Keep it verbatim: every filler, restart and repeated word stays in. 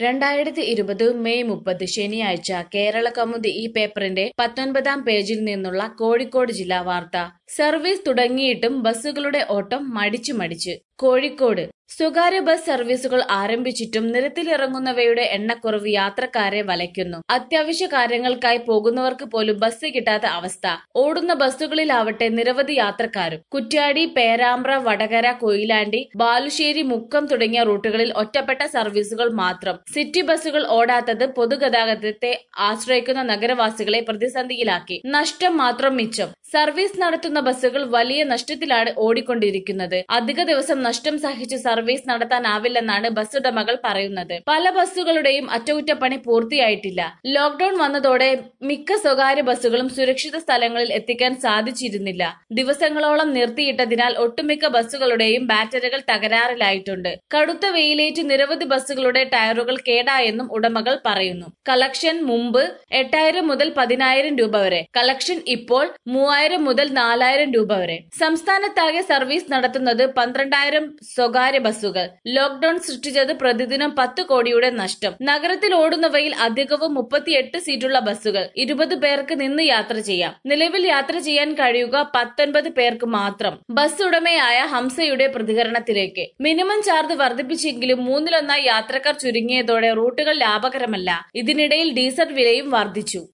രണ്ടായിരത്തി ഇരുപത് മെയ് മുപ്പത് ശനിയാഴ്ച കേരള കൗമുദി ഈ പേപ്പറിന്റെ പത്തൊൻപതാം പേജിൽ നിന്നുള്ള കോഴിക്കോട് ജില്ലാ വാർത്ത. സർവീസ് തുടങ്ങിയിട്ടും ബസ്സുകളുടെ ഓട്ടം മടിച്ചു മടിച്ച്. കോഴിക്കോട് സ്വകാര്യ ബസ് സർവീസുകൾ ആരംഭിച്ചിട്ടും നിരത്തിലിറങ്ങുന്നവയുടെ എണ്ണക്കുറവ് യാത്രക്കാരെ വലയ്ക്കുന്നു. അത്യാവശ്യ കാര്യങ്ങൾക്കായി പോകുന്നവർക്ക് പോലും ബസ് കിട്ടാത്ത അവസ്ഥ. ഓടുന്ന ബസ്സുകളിലാവട്ടെ നിരവധി യാത്രക്കാരും. കുറ്റ്യാടി, പേരാമ്പ്ര, വടകര, കൊയിലാണ്ടി, ബാലുശ്ശേരി, മുക്കം തുടങ്ങിയ റൂട്ടുകളിൽ ഒറ്റപ്പെട്ട സർവീസുകൾ മാത്രം. സിറ്റി ബസ്സുകൾ ഓടാത്തത് പൊതുഗതാഗതത്തെ ആശ്രയിക്കുന്ന നഗരവാസികളെ പ്രതിസന്ധിയിലാക്കി. നഷ്ടം മാത്രം മിച്ചം. സർവീസ് നടത്തുന്ന ബസ്സുകൾ വലിയ നഷ്ടത്തിലാണ് ഓടിക്കൊണ്ടിരിക്കുന്നത്. അധിക ദിവസം നഷ്ടം സഹിച്ച് സർവീസ് നടത്താനാവില്ലെന്നാണ് ബസ് ഉടമകൾ പറയുന്നത്. പല ബസ്സുകളുടെയും അറ്റകുറ്റപ്പണി പൂർത്തിയായിട്ടില്ല. ലോക്ഡൌൺ വന്നതോടെ മിക്ക സ്വകാര്യ ബസ്സുകളും സുരക്ഷിത സ്ഥലങ്ങളിൽ എത്തിക്കാൻ സാധിച്ചിരുന്നില്ല. ദിവസങ്ങളോളം നിർത്തിയിട്ടതിനാൽ ഒട്ടുമിക്ക ബസ്സുകളുടെയും ബാറ്ററികൾ തകരാറിലായിട്ടുണ്ട്. കടുത്ത വെയിലേറ്റ് നിരവധി ബസ്സുകളുടെ ടയറുകൾ കേടായെന്നും ഉടമകൾ പറയുന്നു. കളക്ഷൻ മുമ്പ് എട്ടായിരം മുതൽ പതിനായിരം രൂപ വരെ. കളക്ഷൻ ഇപ്പോൾ മൂവായിരം മുതൽ നാലായിരം രൂപ വരെ. സംസ്ഥാനത്താകെ സർവീസ് നടത്തുന്നത് പന്ത്രണ്ടായിരം സ്വകാര്യ ബസ്സുകൾ. ലോക്ഡൌൺ സൃഷ്ടിച്ചത് പ്രതിദിനം പത്ത് കോടിയുടെ നഷ്ടം. നഗരത്തിൽ ഓടുന്നവയിൽ അധികവും മുപ്പത്തിയെട്ട് സീറ്റുള്ള ബസ്സുകൾ. ഇരുപത് പേർക്ക് നിന്ന് യാത്ര ചെയ്യാം. നിലവിൽ യാത്ര ചെയ്യാൻ കഴിയുക പത്തൊൻപത് പേർക്ക് മാത്രം. ബസ് ഉടമയായ ഹംസയുടെ പ്രതികരണത്തിലേക്ക്. മിനിമം ചാർജ് വർദ്ധിപ്പിച്ചെങ്കിലും മൂന്നിലൊന്നായി യാത്രക്കാർ ചുരുങ്ങിയതോടെ റൂട്ടുകൾ ലാഭകരമല്ല. ഇതിനിടയിൽ ഡീസൽ വിലയും വർദ്ധിച്ചു.